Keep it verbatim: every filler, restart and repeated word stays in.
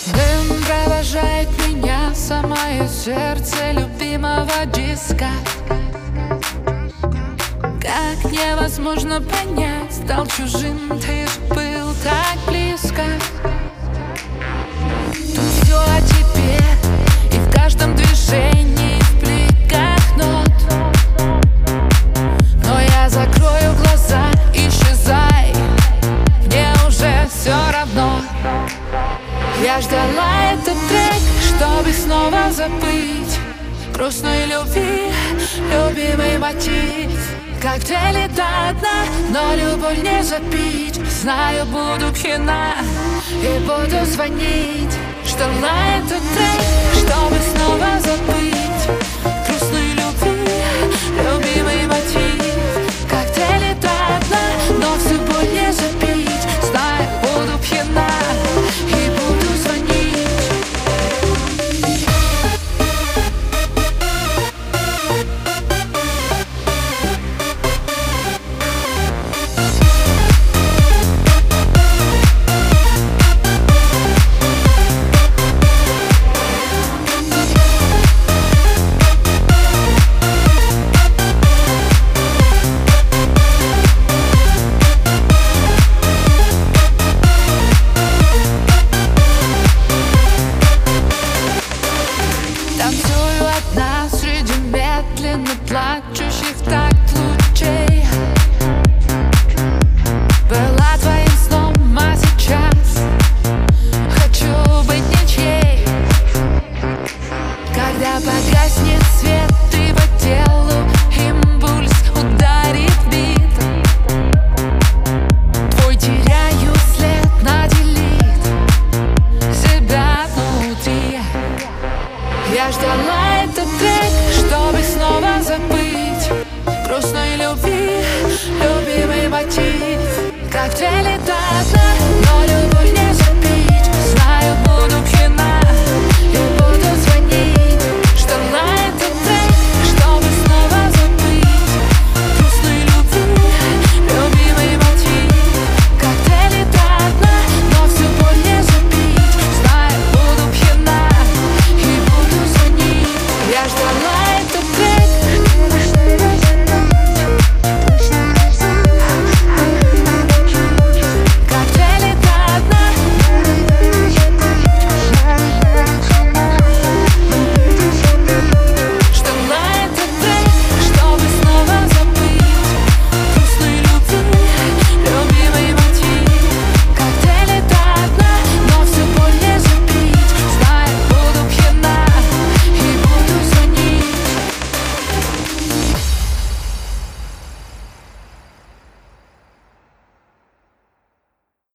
Дым провожает меня, самое сердце любимого диска. Как невозможно понять, стал чужим, ты ж был так близко. Тут все о тебе, и в каждом движении, в бликах нот. Но я закрою глаза, исчезай, мне уже все равно. Я ждала этот трек, чтобы снова забыть грустной любви, любимый мотив. Как делит одна, но любовь не запить. Знаю, буду пьяна и буду звонить. Ждала этот трек, чтобы снова забыть